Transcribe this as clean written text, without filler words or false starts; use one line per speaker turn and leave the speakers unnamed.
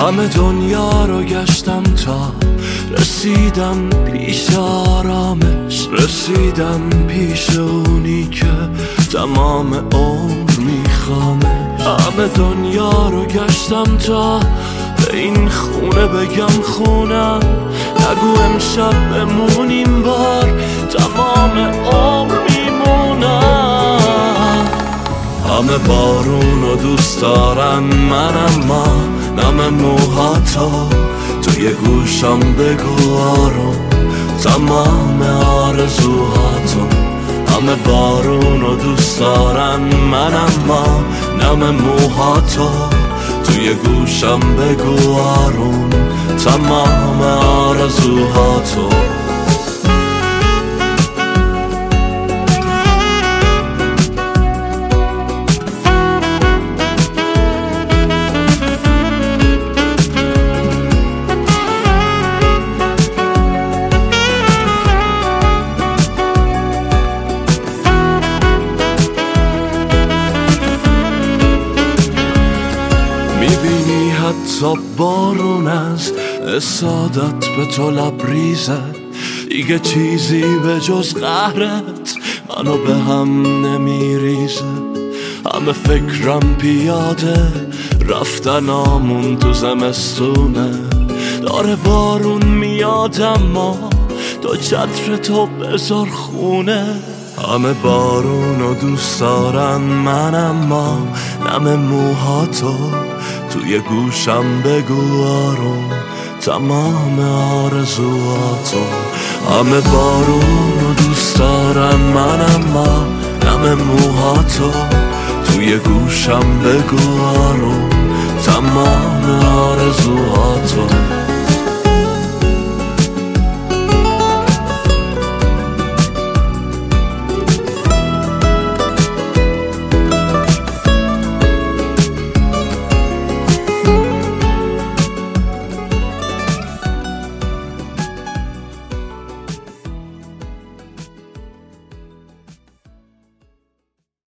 همه دنیا رو گشتم تا رسیدم پیش آرامش، رسیدم پیش اونی که تمام عمر میخوامش. همه دنیا رو گشتم تا به این خونه بگم خونم، نگو امشب بمونیم بار تمام عمر میمونم. همه بارون رو دوست دارن من، اما نم موهاتو توی گوشم بگو آروم تمام آرزوهاتو. همه بارون رو دوست دارن من، اما نم موهاتو توی گوشم بگو آروم تمام آرزوهاتو. میبینی حتی بارون از اسادت به تو لبریزه، دیگه چیزی به جز قهرت منو به هم نمیریزه. همه فکرم پیاده رفتنامون تو زمستونه، داره بارون میاد اما تو چتر تو بذار خونه. همه بارونو دوست دارن من، اما نم موهاتو توی گوشم بگو آروم تمام آرزوهاتو. همه بارونو دوست دارن من، اما نم موهاتو توی گوشم بگو آروم تمام